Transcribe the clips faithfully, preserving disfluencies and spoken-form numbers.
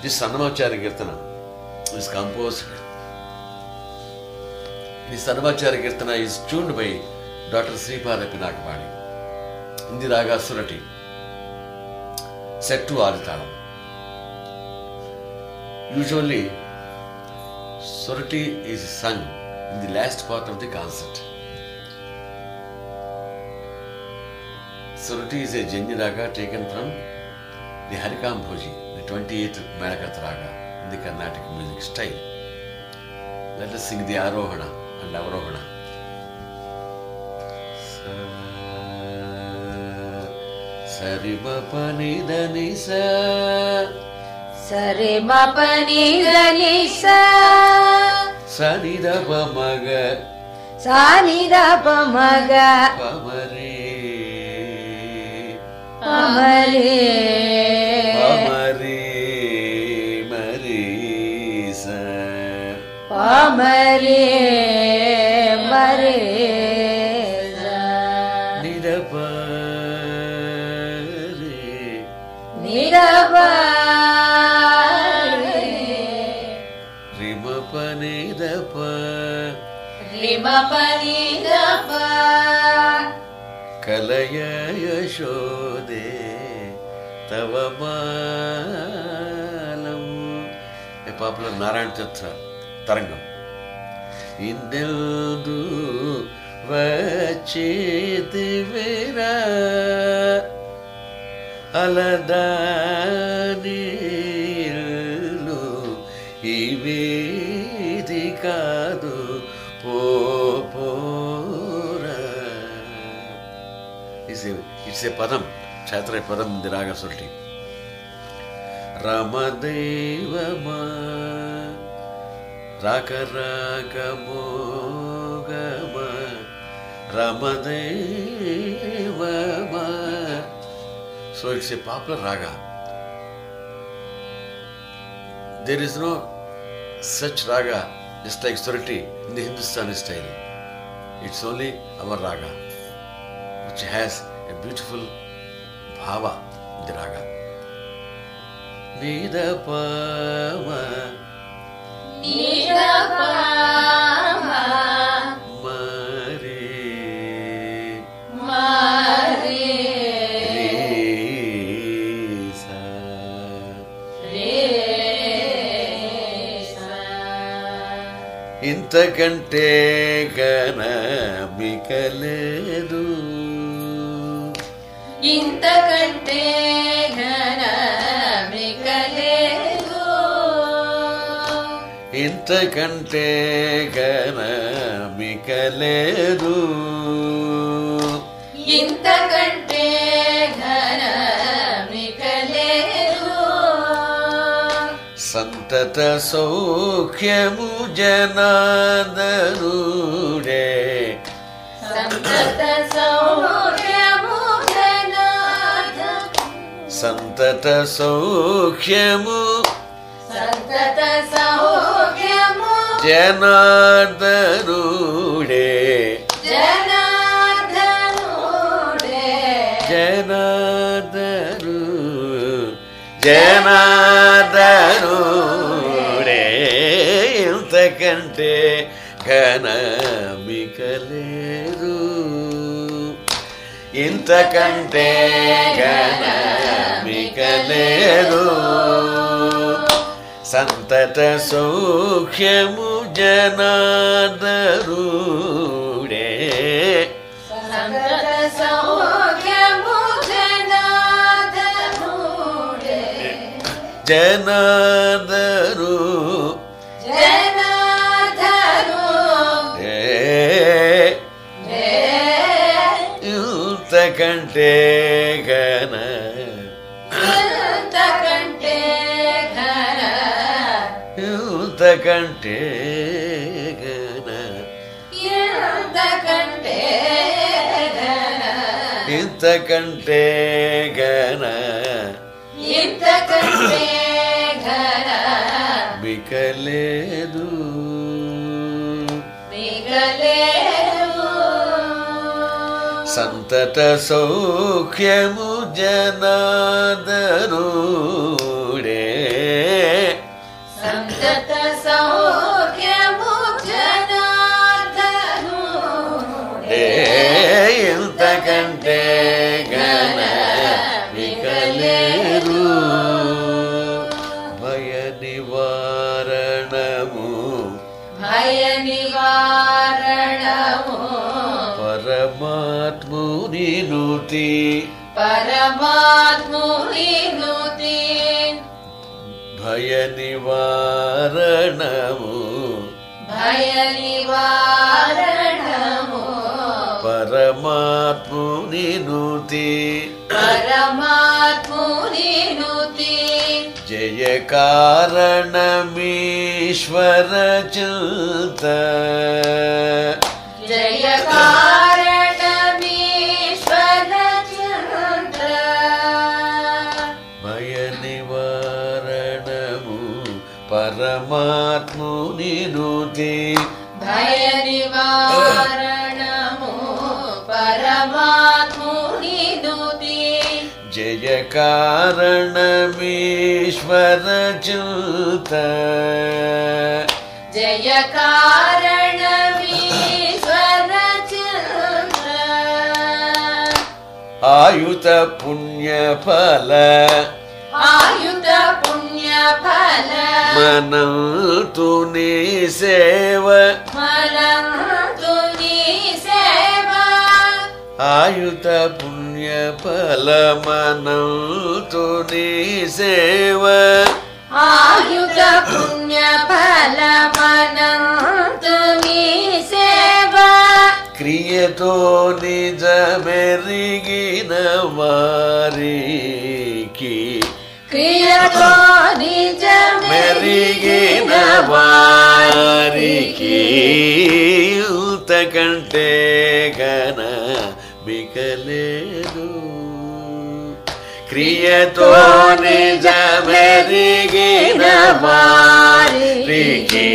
This Annamacharya Kirtana is composed. This Annamacharya Kirtana is tuned by Doctor Sripada Pinakapani. In the Raga Surati, set to Aditalam. Usually, Surati is sung in the last part of the concert. Surati is a Janya Raga taken from the Harikambhoji, the twenty-eighth Manakat Raga in the Carnatic music style. Let us sing the Arohana and Avarohana. Sarima-pani-da-ni-sa Sarima-pani-da-ni-sa Sa-ni-da-pa-ma-ga Sa-ni-da-pa-ma-ga Pa-ma-re Pa-ma-re Pa-ma-re Ma-re-sa Pa-ma-re Ma-re-sa Ni-da-pa Ni-da-pa-re Rima-pa-ni-da-pa Rima-pa-ni-da-pa Kalaya-yashode Tavamalam. A popular Narayana Chatra Tarangam. Indeldu Vachidivira Aladanilu Ivedikadu Popora. It's a, it's a padam, Chatra padam in the Raga Surati. Ramadevama Raka Raka Mogama Ramadevama. So it's a popular raga. There is no such raga just like Surati in the Hindustani style. It's only our raga, which has a beautiful bhava in the raga. Nida-pa-ma Nida-pa-ma Ma-re Ma-re Re-sa Re-sa ఇంతకంటే ఘనమికలేదు ఇంతకంటే ఘనమికలేదు ఇంతకంటే ఘనమికలేదు ఇంతకంటే ఘనమికలేదు సంతత సౌఖ్యము జనాదరుడే సంతత సౌఖ్యము జనాద సంతత సౌఖ్యము సంతత సౌఖ్యము జనాదరుడే జనార్దనుడే జనాదరు జనాదరుడే ఇంతకంటే ఘనమికలేదు ఇంతకంటే ఘనమికలేదు సంతత సౌఖ్యము జనాదరుడే సంతత సౌఖ్యము జనార్దనుడే జనాదరు జనార్దను ఇంతకంటే ఘన ఇంతకంటే ఘన ఇంతకంటే ఘన ఇంతకంటే ఘన ఇంతకంటే ఘన ఇంతకంటే ఘన మికలేదు మిగలేదు సంతత సౌఖ్యము జనాదరుడే ఇంతకంటే ఘన మిగలేరు. భయ నివారణము భయ నివారణము పరమాత్ముని నుతి పరమాత్ముని నుతి భయ నివారణము భయ నివారణము పరమాత్ముని నుతి పరమాత్ముని నుతి జయ కారణమీశ్వర చింత జయ కారణమీశ్వర చింత భయ నివారణము పరమాత్ముని నుతి భయ నివారణము పరమాత్ముని నుతి జయ కారణమీశ్వర చింత జయ కారణమీశ్వర చింత ఆయుత పుణ్య ఫల ఆయుధ పుణ్య ఫల మనంతు నీ సేవ మనంతు నీ సేవ ఆయుత పుణ్య ఫల మనంతు నీ సేవ ఆయుధ పుణ్య ఫల మనంతు నీ సేవ క్రియతో నిజమెరిగిన వారికి క్రియతో నిజమెరిగిన మెరిగిన వారికి ఇంతకంటే ఘన మిగలేదు. క్రియతో నిజమెరిగిన వారికి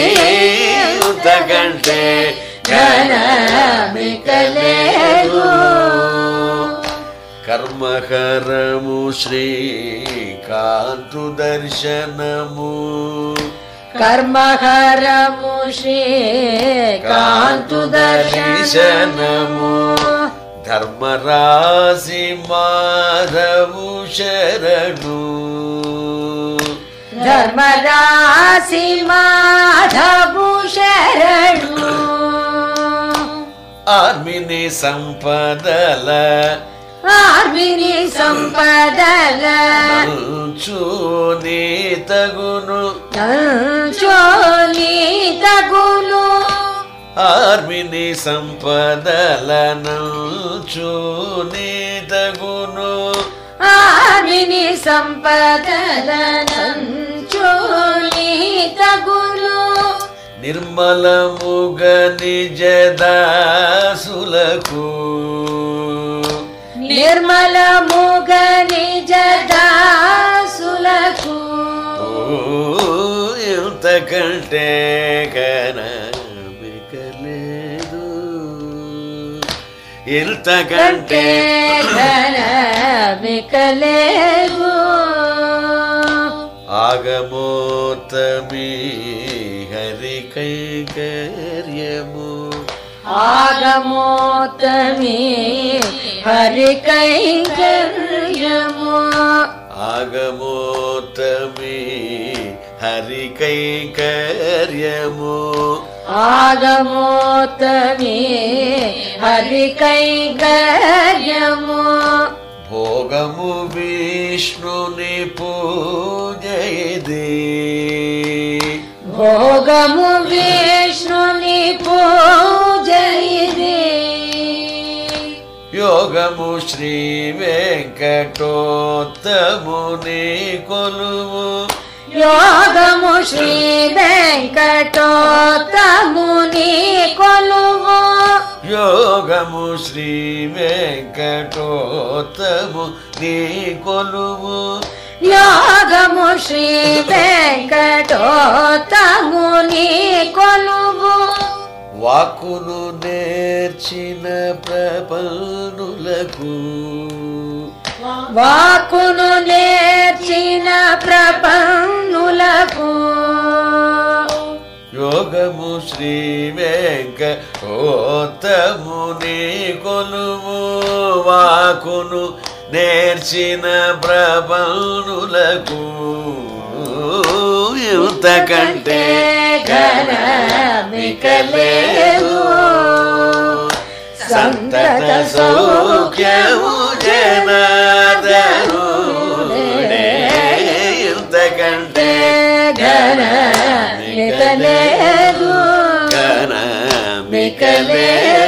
ఇంతకంటే ఘన మిగలేదు. కర్మకరము శ్రీకాంతు దర్శనము కర్మహరము శ్రీ కాంతు దర్శనము ధర్మరాశి మాధవు శరణు ధర్మరాశి మాధవు శరణు ఆర్మిని సంపదల ఆర్మిని సంపదల చూని తగును చోని తగును ఆర్మిని సంపదలను చూని తగును ఆర్మిని సంపదలనంచోని తగును నిర్మలముగ నిజదాసులకు నిర్మలముగ నిజదాసులకు ఇంతకంటే ఘన మిగలేదు. ఇంతకంటే ఘన మిగలేదు. ఆగమోత్తమి హరి కైంకర్యము ఆగమోత్తమి హరి కైంకర్యము ఆగమోత్తమి హరి కైంకర్యము ఆగమోత్తమి హరి కైంకర్యము భోగము విష్ణుని పూజయది భోగము విష్ణుని పూజయిది యోగము శ్రీ వెంకటోత్తముని కొలువు యోగము శ్రీ వెంకటోత్తముని కొలువు యోగము శ్రీ వెంకటోత్తము నీ కొలువు యోగము శ్రీ వెంకటోత్తముని కొలువు వాక్కును నేర్చిన ప్రపన్నులకు వాక్కును నేర్చిన ప్రపన్నులకు యోగ యోగము శ్రీ వెంకటోత్తముని కొలువు వాకును నేర్చిన ప్రబలులకు ఇంతకంటే ఘనమికలేదు సంతత సౌఖ్యము జనార్దనుడే ఇంతకంటే ఘనమికలేదు ఘనమికలేదు